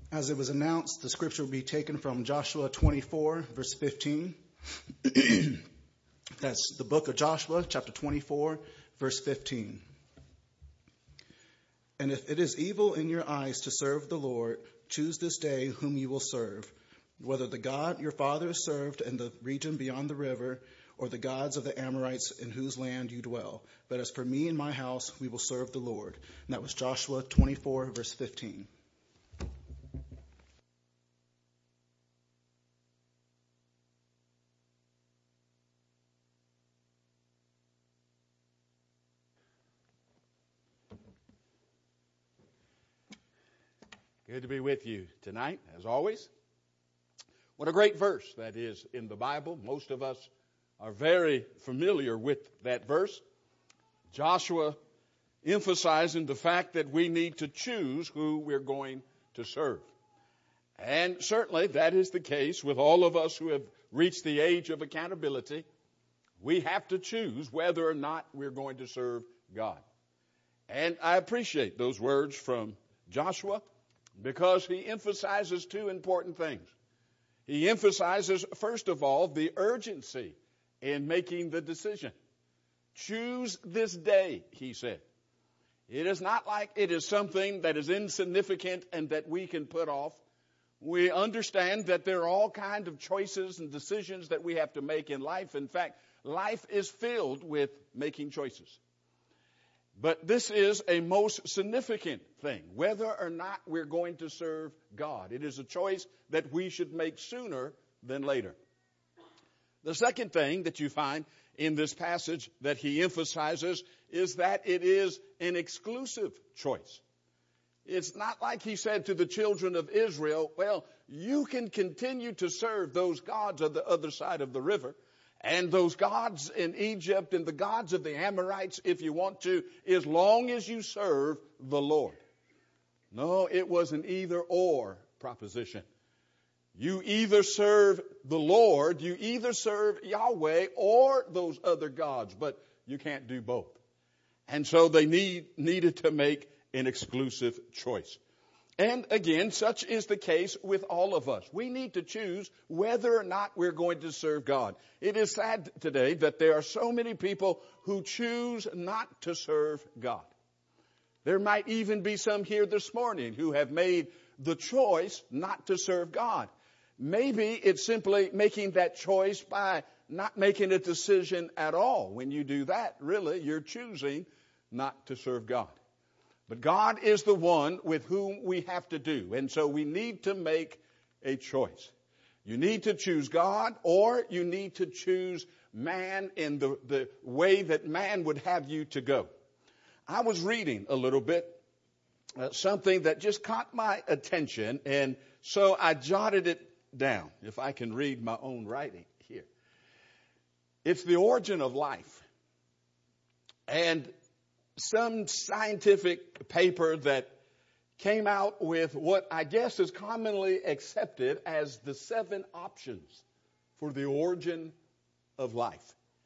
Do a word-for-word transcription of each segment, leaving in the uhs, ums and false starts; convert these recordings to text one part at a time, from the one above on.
As it was announced, the scripture will be taken from Joshua twenty-four, verse fifteen. That's the book of Joshua, chapter twenty-four, verse fifteen. And if it is evil in your eyes to serve the Lord, choose this day whom you will serve, whether the God your fathers served in the region beyond the river, or the gods of the Amorites in whose land you dwell. But as for me and my house, we will serve the Lord. And that was Joshua twenty-four, verse fifteen. Good to be with you tonight, as always. What a great verse that is in the Bible. Most of us are very familiar with that verse. Joshua emphasizing the fact that we need to choose who we're going to serve. And certainly that is the case with all of us who have reached the age of accountability. We have to choose whether or not we're going to serve God. And I appreciate those words from Joshua, because he emphasizes two important things. He emphasizes, first of all, the urgency in making the decision. Choose this day, he said. It is not like it is something that is insignificant and that we can put off. We understand that there are all kinds of choices and decisions that we have to make in life. In fact, life is filled with making choices. But this is a most significant thing, whether or not we're going to serve God. It is a choice that we should make sooner than later. The second thing that you find in this passage that he emphasizes is that it is an exclusive choice. It's not like he said to the children of Israel, well, you can continue to serve those gods on the other side of the river, and those gods in Egypt and the gods of the Amorites, if you want to, as long as you serve the Lord. No, it was an either-or proposition. You either serve the Lord, you either serve Yahweh or those other gods, but you can't do both. And so they need, needed to make an exclusive choice. And again, such is the case with all of us. We need to choose whether or not we're going to serve God. It is sad today that there are so many people who choose not to serve God. There might even be some here this morning who have made the choice not to serve God. Maybe it's simply making that choice by not making a decision at all. When you do that, really, you're choosing not to serve God. But God is the one with whom we have to do. And so we need to make a choice. You need to choose God, or you need to choose man in the, the way that man would have you to go. I was reading a little bit, uh, something that just caught my attention, and so I jotted it down, if I can read my own writing here. It's the origin of life. And some scientific paper that came out with what I guess is commonly accepted as the seven options for the origin of life.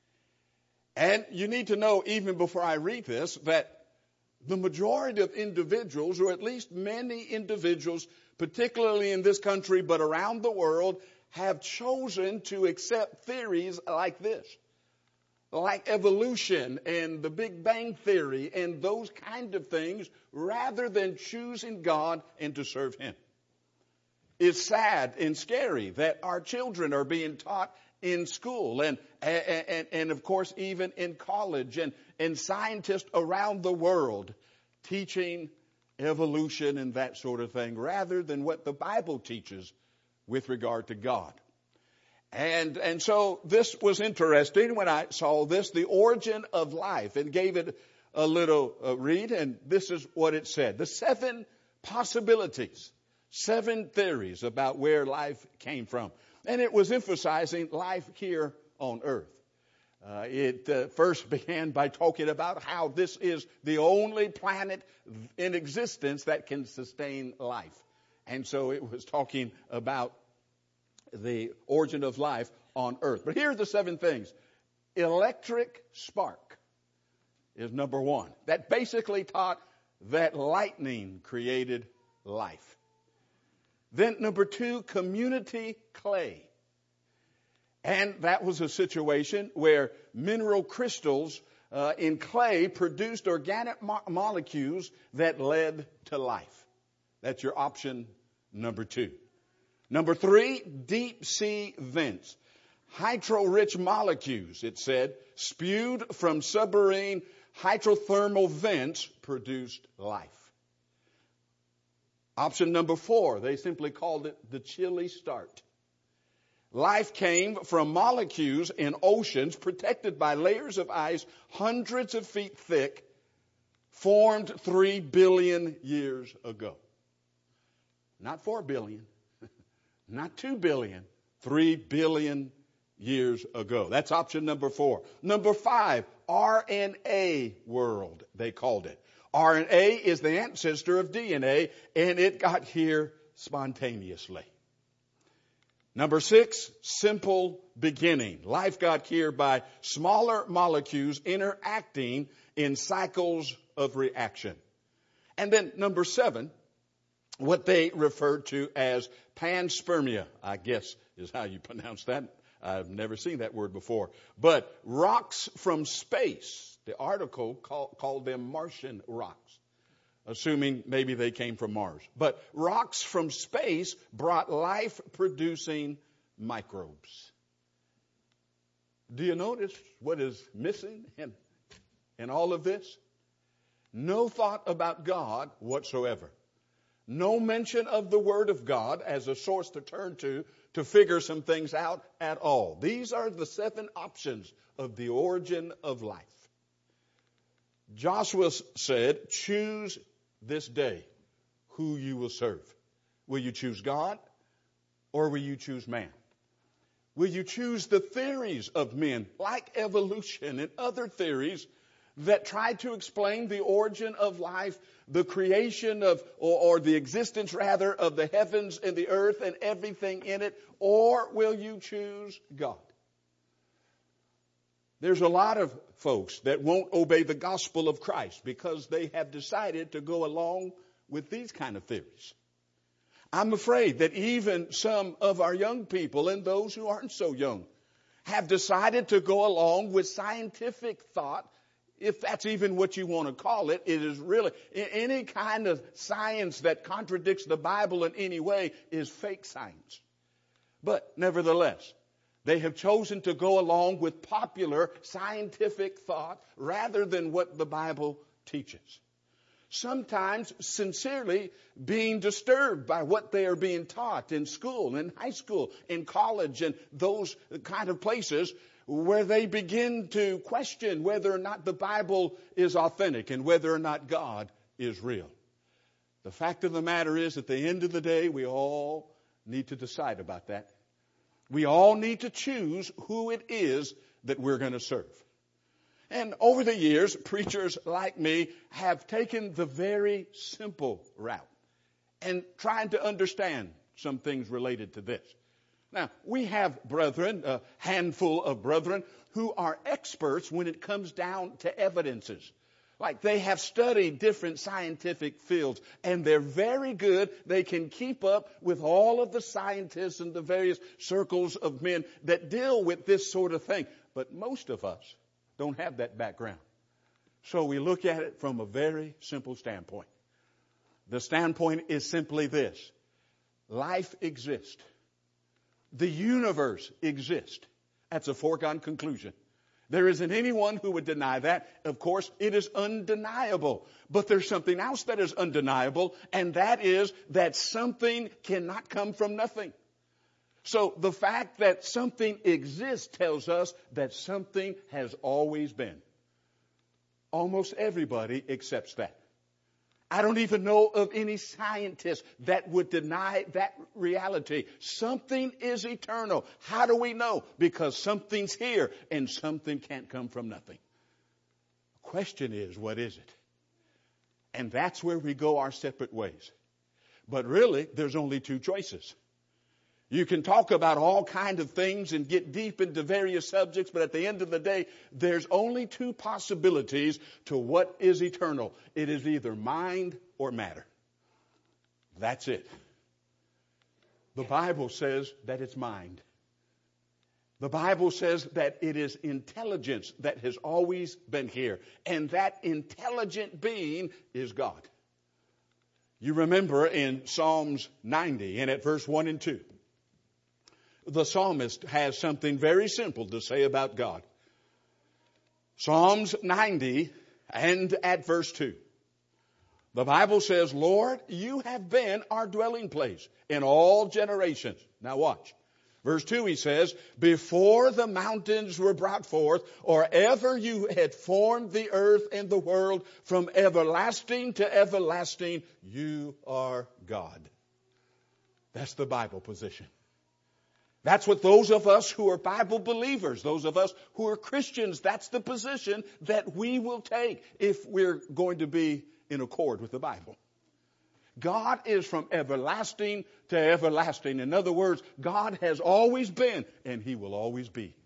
And you need to know, even before I read this, that the majority of individuals, or at least many individuals, particularly in this country but around the world, have chosen to accept theories like this. Like evolution and the Big Bang Theory and those kind of things, rather than choosing God and to serve Him. It's sad and scary that our children are being taught in school and, and, and, and of course, even in college, and, and scientists around the world teaching evolution and that sort of thing, rather than what the Bible teaches with regard to God. And, and so this was interesting when I saw this, the origin of life, and gave it a little uh, read, and this is what it said. The seven possibilities, seven theories about where life came from. And it was emphasizing life here on earth. Uh, it uh, first began by talking about how this is the only planet in existence that can sustain life. And so it was talking about the origin of life on earth. But here are the seven things. Electric spark is number one. That basically taught that lightning created life. Then number two, community clay. And that was a situation where mineral crystals uh, in clay produced organic mo- molecules that led to life. That's your option number two. Number three, deep sea vents. Hydro-rich molecules, it said, spewed from submarine hydrothermal vents produced life. Option number four, they simply called it the chilly start. Life came from molecules in oceans protected by layers of ice hundreds of feet thick, formed three billion years ago. Not four billion, not two billion, three billion years ago. That's option number four. Number five, R N A world, they called it. R N A is the ancestor of D N A, and it got here spontaneously. Number six, simple beginning. Life got here by smaller molecules interacting in cycles of reaction. And then number seven, what they referred to as panspermia, I guess is how you pronounce that. I've never seen that word before. But rocks from space. The article call, called them Martian rocks, assuming maybe they came from Mars. But rocks from space brought life-producing microbes. Do you notice what is missing in, in all of this? No thought about God whatsoever. No mention of the Word of God as a source to turn to to figure some things out at all. These are the seven options of the origin of life. Joshua said, choose this day who you will serve. Will you choose God or will you choose man? Will you choose the theories of men like evolution and other theories that try to explain the origin of life, the creation of, or, or the existence rather, of the heavens and the earth and everything in it, or will you choose God? There's a lot of folks that won't obey the gospel of Christ because they have decided to go along with these kind of theories. I'm afraid that even some of our young people and those who aren't so young have decided to go along with scientific thought, if that's even what you want to call it. It is really any kind of science that contradicts the Bible in any way is fake science. But nevertheless, they have chosen to go along with popular scientific thought rather than what the Bible teaches. Sometimes sincerely being disturbed by what they are being taught in school, in high school, in college, and those kind of places where they begin to question whether or not the Bible is authentic and whether or not God is real. The fact of the matter is, at the end of the day, we all need to decide about that. We all need to choose who it is that we're going to serve. And over the years, preachers like me have taken the very simple route and trying to understand some things related to this. Now, we have brethren, a handful of brethren, who are experts when it comes down to evidences. Like they have studied different scientific fields, and they're very good. They can keep up with all of the scientists and the various circles of men that deal with this sort of thing. But most of us don't have that background. So we look at it from a very simple standpoint. The standpoint is simply this. Life exists. The universe exists. That's a foregone conclusion. There isn't anyone who would deny that. Of course, it is undeniable. But there's something else that is undeniable, and that is that something cannot come from nothing. So the fact that something exists tells us that something has always been. Almost everybody accepts that. I don't even know of any scientist that would deny that reality. Something is eternal. How do we know? Because something's here and something can't come from nothing. The question is, what is it? And that's where we go our separate ways. But really, there's only two choices. You can talk about all kinds of things and get deep into various subjects, but at the end of the day, there's only two possibilities to what is eternal. It is either mind or matter. That's it. The Bible says that it's mind. The Bible says that it is intelligence that has always been here. And that intelligent being is God. You remember in Psalms ninety and at verse one and two, the psalmist has something very simple to say about God. Psalms ninety and at verse two. The Bible says, Lord, you have been our dwelling place in all generations. Now watch. Verse two, he says, before the mountains were brought forth, or ever you had formed the earth and the world, from everlasting to everlasting, you are God. That's the Bible position. That's what those of us who are Bible believers, those of us who are Christians, that's the position that we will take if we're going to be in accord with the Bible. God is from everlasting to everlasting. In other words, God has always been and He will always be.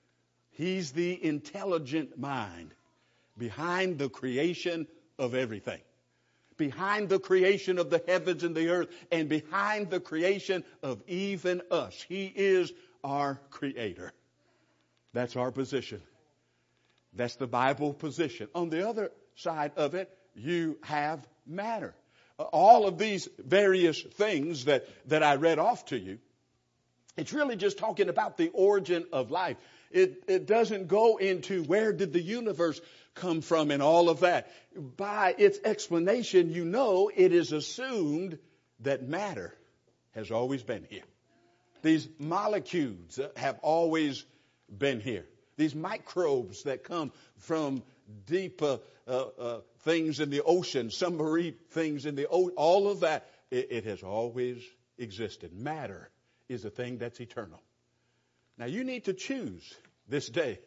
He's the intelligent mind behind the creation of everything. Behind the creation of the heavens and the earth, and behind the creation of even us. He is our creator. That's our position. That's the Bible position. On the other side of it, you have matter. All of these various things that, that I read off to you, it's really just talking about the origin of life. It, it doesn't go into where did the universe come from and all of that. By its explanation, you know it is assumed that matter has always been here. These molecules have always been here. These microbes that come from deep uh, uh, uh, things in the ocean, submarine things in the ocean, all of that, it, it has always existed. Matter is a thing that's eternal. Now you need to choose this day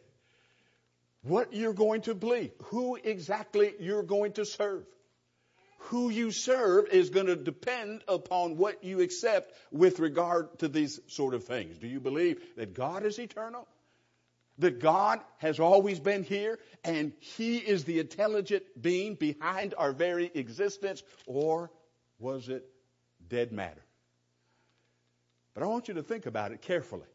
what you're going to believe, who exactly you're going to serve. Who you serve is going to depend upon what you accept with regard to these sort of things. Do you believe that God is eternal? That God has always been here and He is the intelligent being behind our very existence? Or was it dead matter? But I want you to think about it carefully.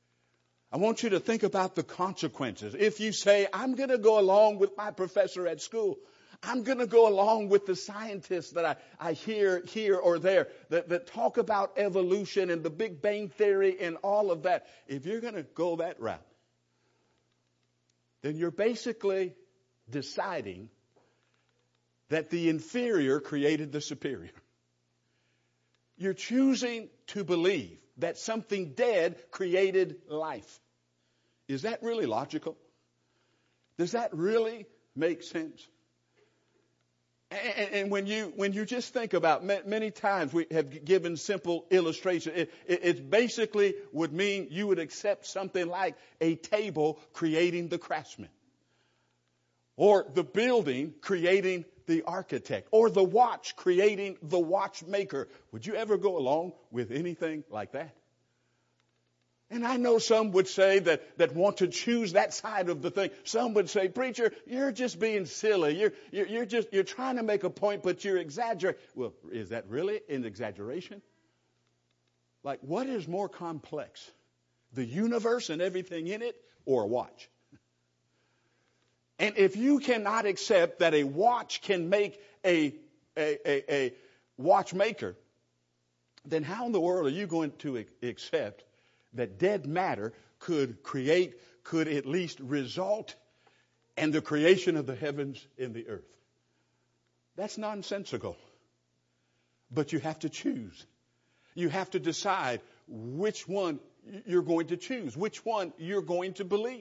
I want you to think about the consequences. If you say, I'm going to go along with my professor at school, I'm going to go along with the scientists that I, I hear here or there that, that talk about evolution and the Big Bang Theory and all of that. If you're going to go that route, then you're basically deciding that the inferior created the superior. You're choosing to believe that something dead created life. Is that really logical? Does that really make sense? And, and when you when you just think about, many times we have given simple illustration. It, it, it basically would mean you would accept something like a table creating the craftsman, or the building creating the architect, or the watch creating the watchmaker. Would you ever go along with anything like that? And I know some would say that, that want to choose that side of the thing. Some would say, preacher, you're just being silly. You're, you're, you're just, you're trying to make a point, but you're exaggerating. Well, is that really an exaggeration? Like, what is more complex? The universe and everything in it, or a watch? And if you cannot accept that a watch can make a, a, a, a watchmaker, then how in the world are you going to accept that dead matter could create, could at least result in the creation of the heavens and the earth? That's nonsensical. But you have to choose. You have to decide which one you're going to choose, which one you're going to believe.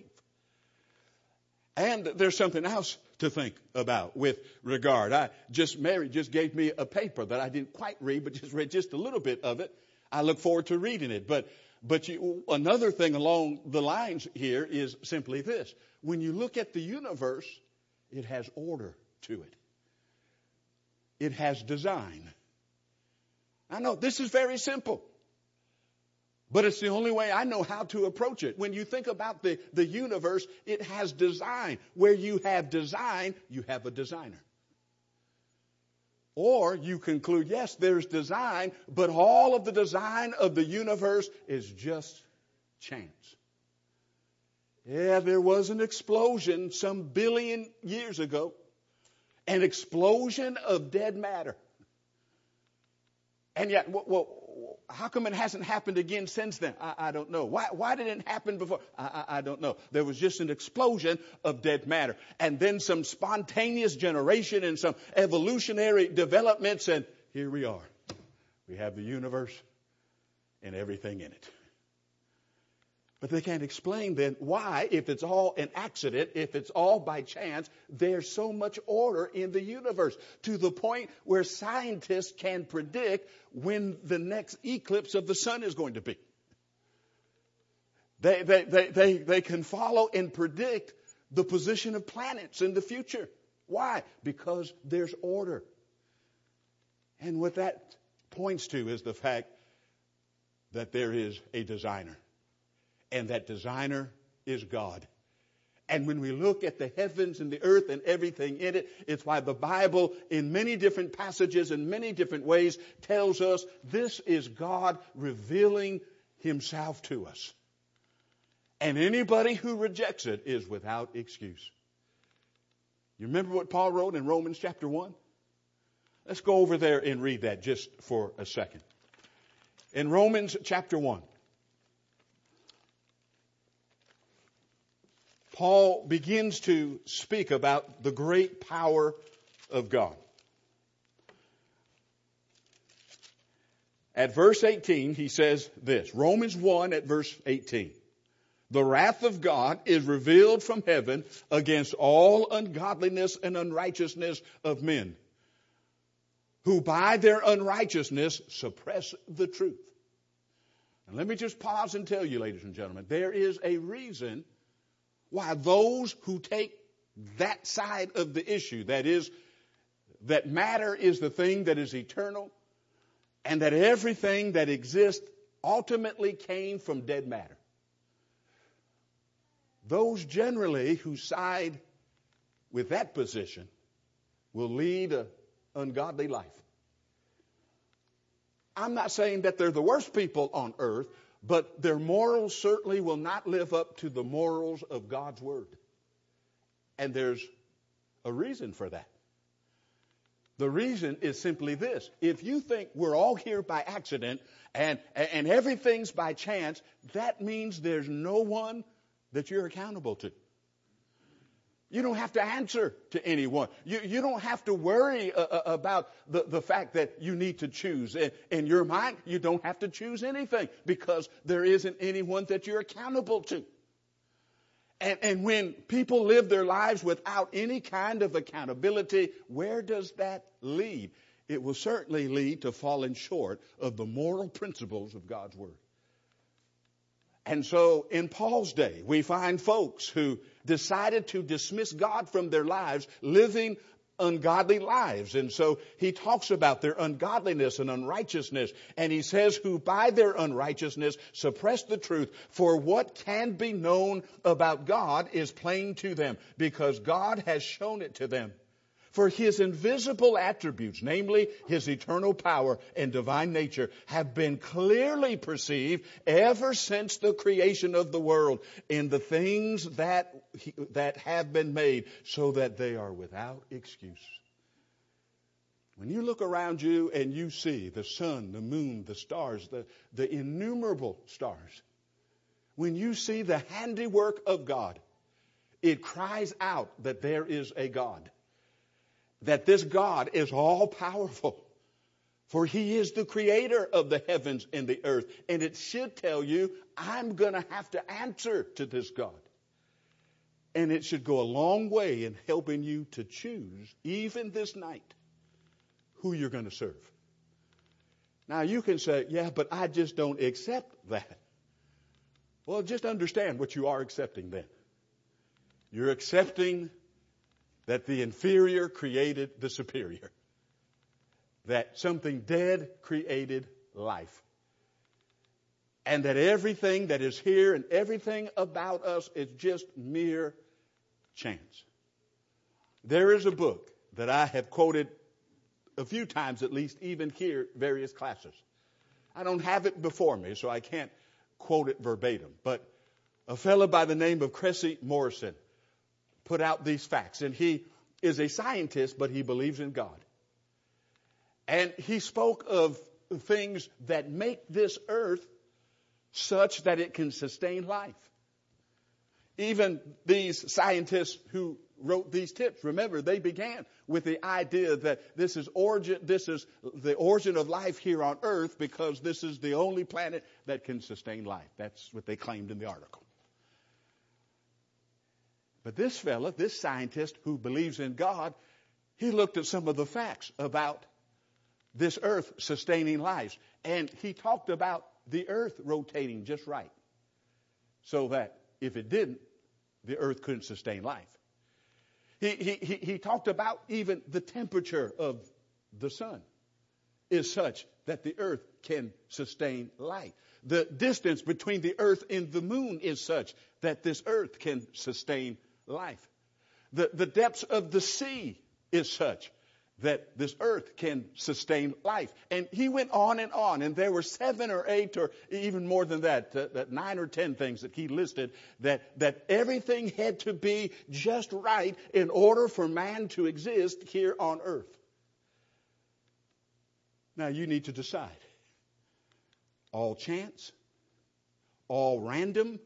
And there's something else to think about with regard. I just, Mary just gave me a paper that I didn't quite read, but just read just a little bit of it. I look forward to reading it. But But you, another thing along the lines here is simply this. When you look at the universe, it has order to it. It has design. I know this is very simple, but it's the only way I know how to approach it. When you think about the, the universe, it has design. Where you have design, you have a designer. Or you conclude, yes, there's design, but all of the design of the universe is just chance. Yeah, there was an explosion some billion years ago, an explosion of dead matter. And yet, well, how come it hasn't happened again since then? I, I don't know. Why, why did it happen before? I, I, I don't know. There was just an explosion of dead matter. And then some spontaneous generation and some evolutionary developments. And here we are. We have the universe and everything in it. But they can't explain then why, if it's all an accident, if it's all by chance, there's so much order in the universe to the point where scientists can predict when the next eclipse of the sun is going to be. They, they, they, they, they can follow and predict the position of planets in the future. Why? Because there's order. And what that points to is the fact that there is a designer. And that designer is God. And when we look at the heavens and the earth and everything in it, it's why the Bible in many different passages and many different ways tells us this is God revealing himself to us. And anybody who rejects it is without excuse. You remember what Paul wrote in Romans chapter one? Let's go over there and read that just for a second. In Romans chapter one. Paul begins to speak about the great power of God. At verse eighteen, he says this, Romans one at verse eighteen. The wrath of God is revealed from heaven against all ungodliness and unrighteousness of men, who by their unrighteousness suppress the truth. And let me just pause and tell you, ladies and gentlemen, there is a reason why those who take that side of the issue, that is, that matter is the thing that is eternal, and that everything that exists ultimately came from dead matter. Those generally who side with that position will lead an ungodly life. I'm not saying that they're the worst people on earth, but their morals certainly will not live up to the morals of God's Word. And there's a reason for that. The reason is simply this. If you think we're all here by accident and, and everything's by chance, that means there's no one that you're accountable to. You don't have to answer to anyone. You, you don't have to worry uh, about the, the fact that you need to choose. In, in your mind, you don't have to choose anything because there isn't anyone that you're accountable to. And, and when people live their lives without any kind of accountability, where does that lead? It will certainly lead to falling short of the moral principles of God's Word. And so in Paul's day, we find folks who decided to dismiss God from their lives, living ungodly lives. And so he talks about their ungodliness and unrighteousness. And he says, who by their unrighteousness suppress the truth. For what can be known about God is plain to them, because God has shown it to them. For his invisible attributes, namely his eternal power and divine nature, have been clearly perceived ever since the creation of the world in the things that, that have been made, so that they are without excuse. When you look around you and you see the sun, the moon, the stars, the, the innumerable stars, when you see the handiwork of God, it cries out that there is a God. That this God is all powerful. For he is the creator of the heavens and the earth. And it should tell you, I'm going to have to answer to this God. And it should go a long way in helping you to choose, even this night, who you're going to serve. Now you can say, yeah, but I just don't accept that. Well, just understand what you are accepting then. You're accepting that the inferior created the superior. That something dead created life. And that everything that is here and everything about us is just mere chance. There is a book that I have quoted a few times at least, even here, various classes. I don't have it before me, so I can't quote it verbatim. But a fellow by the name of Cressy Morrison put out these facts. And he is a scientist, but he believes in God. And he spoke of things that make this earth such that it can sustain life. Even these scientists who wrote these tips, remember, they began with the idea that this is origin, this is the origin of life here on earth because this is the only planet that can sustain life. That's what they claimed in the article. But this fella, this scientist who believes in God, he looked at some of the facts about this earth sustaining life. And he talked about the earth rotating just right. So that if it didn't, the earth couldn't sustain life. He, he, he, he talked about even the temperature of the sun is such that the earth can sustain life. The distance between the earth and the moon is such that this earth can sustain life. The, the depths of the sea is such that this earth can sustain life. And he went on and on, and there were seven or eight or even more than that, uh, that nine or ten things that he listed, that, that everything had to be just right in order for man to exist here on earth. Now you need to decide. All chance? All random?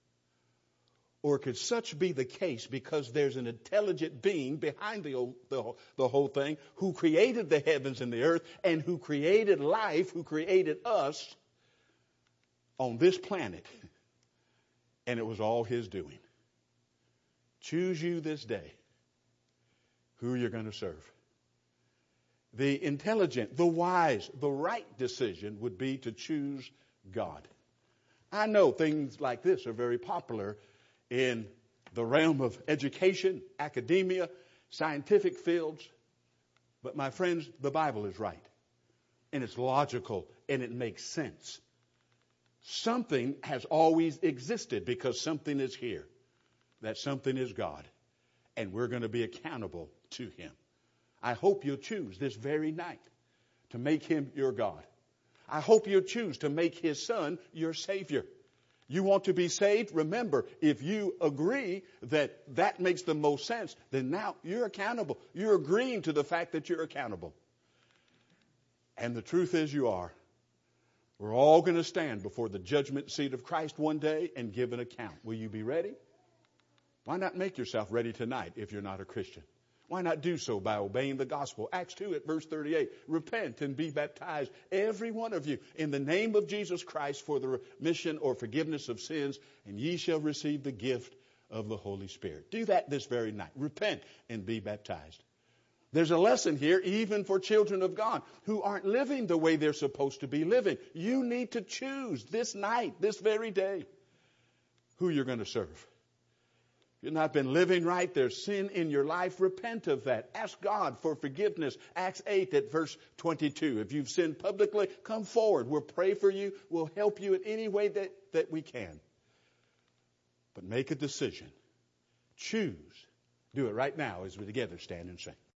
Or could such be the case because there's an intelligent being behind the, old, the, the whole thing who created the heavens and the earth and who created life, who created us on this planet. And it was all his doing. Choose you this day who you're going to serve. The intelligent, the wise, the right decision would be to choose God. I know things like this are very popular in the realm of education, academia, scientific fields. But my friends, the Bible is right. And it's logical and it makes sense. Something has always existed because something is here. That something is God. And we're going to be accountable to him. I hope you'll choose this very night to make him your God. I hope you'll choose to make his son your Savior. You want to be saved? Remember, if you agree that that makes the most sense, then now you're accountable. You're agreeing to the fact that you're accountable. And the truth is you are. We're all going to stand before the judgment seat of Christ one day and give an account. Will you be ready? Why not make yourself ready tonight if you're not a Christian? Why not do so by obeying the gospel? Acts two at verse thirty-eight. Repent and be baptized, every one of you, in the name of Jesus Christ for the remission or forgiveness of sins, and ye shall receive the gift of the Holy Spirit. Do that this very night. Repent and be baptized. There's a lesson here even for children of God who aren't living the way they're supposed to be living. You need to choose this night, this very day, who you're going to serve. If you've not been living right, there's sin in your life, repent of that. Ask God for forgiveness. Acts eight at verse twenty-two. If you've sinned publicly, come forward. We'll pray for you. We'll help you in any way that, that we can. But make a decision. Choose. Do it right now as we together stand and sing.